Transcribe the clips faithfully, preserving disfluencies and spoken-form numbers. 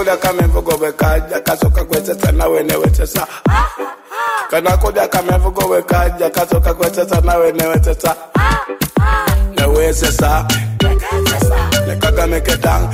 kulya kamevu gobe kaja kasoka kwetesa nawe newetesa kana kulya kamevu gobe kaja kasoka kwetesa nawe newetesa newetesa nekaga meketang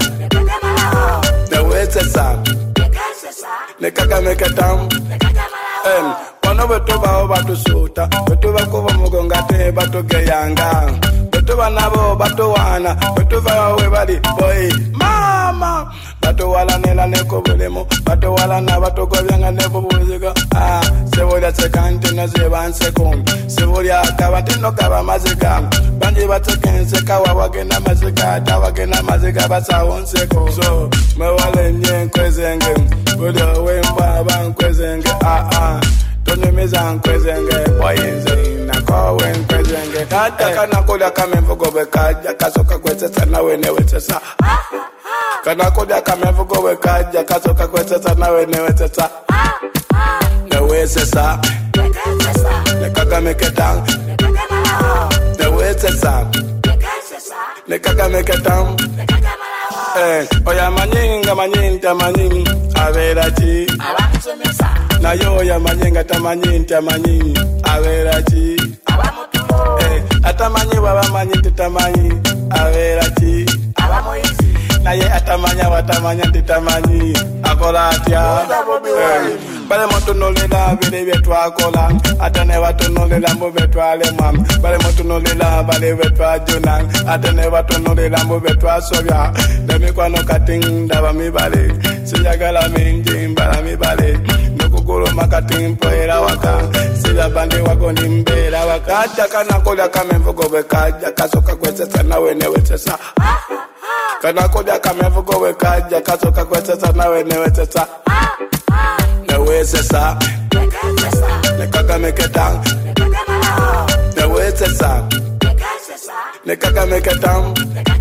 newetesa nekaga meketang em Ono beto ba obato suta beto ba ko mugonga te bato geyanga beto banabo bato wana beto ba we bali boy mama bato wala nela ne ko bolemo bato wala na bato go byanga ne bo buziga ah se volia sekante na ze ban sekon se volia akabate no kaba mazika banje batokense kawa wagena mazika ta wagena mazika basa onse ko so me wale nyen kwezenge bodo we mba ban kwezenge ah ah Tony mizan kwezenge boyinze na kowen kwezenge tata kana koda kamevu gobe kaja kasoka kwetesa nawe newetesa kana koda kamevu gobe kaja kasoka kwetesa nawe newetesa newetesa nekaga meketang newetesa nekaga meketang eh oya manyinga manyinga manyinga averachi abakusomesa na yo ya manyenga tamanyi tamanyi averachi abamutulo eh atamanyi baba manyi tamanyi averachi abamoizi na ye atamanya watamanya tamanyi akola atya eh bale moto no le la bele betwa akola atane wato no le lambo betwa le mam bale moto no le la bale betwa jonan atane wato no le lambo betwa sobya demi kwano kating daba mi bale sinjagala mingi mbala mi bale Guru makatimpo era waka sila bande wako ni mbela wakata kana koda kamevu gobe kaja kasoka kwetesa nawe newetesa kana koda kamevu gobe kaja kasoka kwetesa nawe newetesa newetesa nekaga meketang newetesa nekaga meketang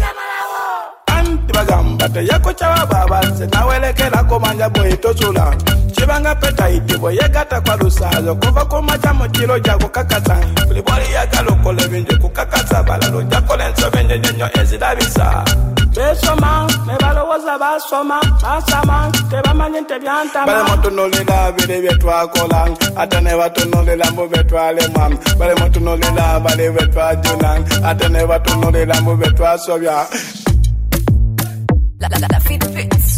bagamba te yako chawa baba se nawelekera komanja boito chula chibanga peta itibo yegata kwa lusazo kuva komacha motiro jako kakata libori yakaloko levinje kukakata balalo jako lenso venje nyo ezidabisa besoma mebalo waza basoma basama tebamanye tebyanta bale moto no lela bele betwa kola atane watu no lela mbo betwa le mam bale moto no lela bale betwa junan atane watu no lela mbo betwa sobya La la la la fit fits.